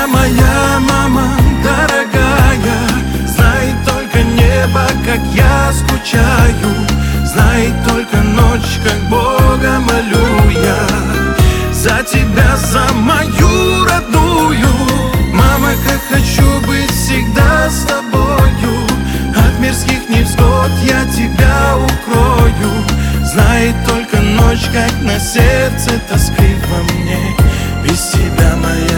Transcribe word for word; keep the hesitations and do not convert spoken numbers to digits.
моя мама дорогая, знает только небо, как я скучаю, знает только ночь, как Бога молю я. За тебя, за мою родную, мама, как хочу быть всегда с тобою. От мирских невзгод я тебя укрою, знает только ночь, как на сердце тоскливо мне без тебя, моя